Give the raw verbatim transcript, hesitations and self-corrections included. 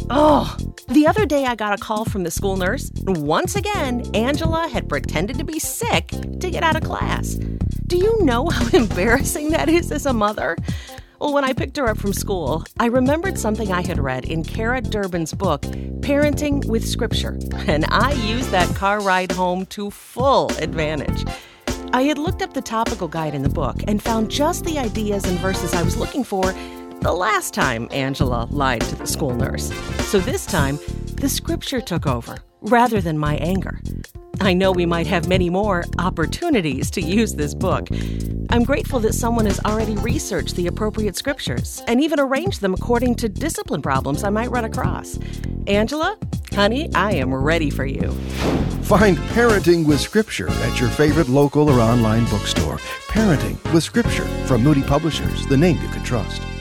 Oh, the other day I got a call from the school nurse. Once again, Angela had pretended to be sick to get out of class. Do you know how embarrassing that is as a mother? Well, when I picked her up from school, I remembered something I had read in Kara Durbin's book, Parenting with Scripture, and I used that car ride home to full advantage. I had looked up the topical guide in the book and found just the ideas and verses I was looking for the last time Angela lied to the school nurse. So this time, the scripture took over, rather than my anger. I know we might have many more opportunities to use this book. I'm grateful that someone has already researched the appropriate scriptures and even arranged them according to discipline problems I might run across. Angela, honey, I am ready for you. Find Parenting with Scripture at your favorite local or online bookstore. Parenting with Scripture from Moody Publishers, the name you can trust.